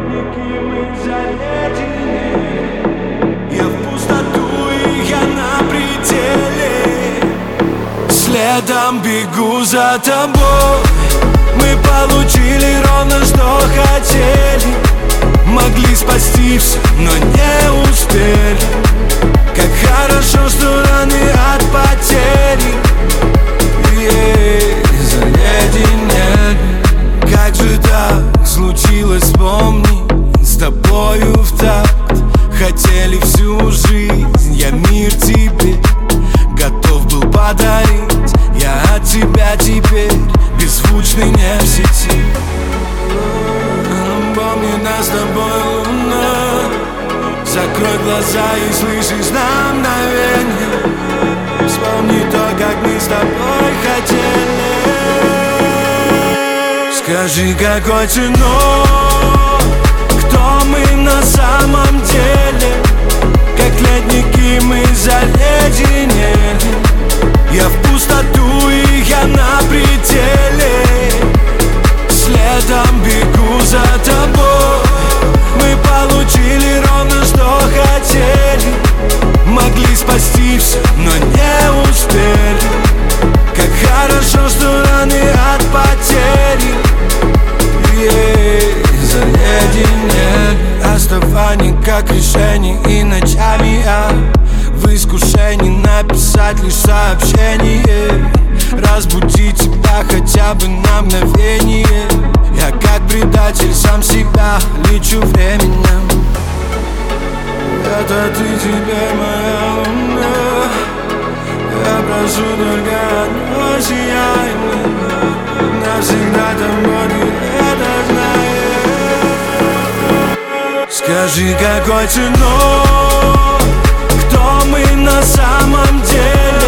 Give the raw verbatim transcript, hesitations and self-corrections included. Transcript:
клетники мы заледенели. Я в пустоту и я на пределе. Следом бегу за тобой. Мы получили ровно что хотели. Могли спасти все, но не успели. Как хорошо, что раны от потери заледенели. Как же так случилось, вспомни, с тобою в такт. Хотели всю жизнь, я мир тебе готов был подарить. Я от тебя теперь беззвучный, не в сети. Помни, нас с тобой луна. Закрой глаза и слышишь на мгновение. Вспомни то, как мы с тобой хотели. Скажи, какой ценой, кто мы на самом деле? Как ледники мы заледенели. Я в пустоту и я на пределе. Следом бегу за тобой. Мы получили ровно что хотели. Могли спасти все, но не успели. Как хорошо, что раны от потери заледенели. Оставание как решение, и ночами я в искушении написать лишь сообщение. Разбудить тебя хотя бы на мгновение. Я как предатель сам себя лечу временем. Это ты теперь моя луна. Я прошу только одно, сияй мне. Навсегда тобой это знаешь. Скажи, какой ценой, кто мы на самом деле?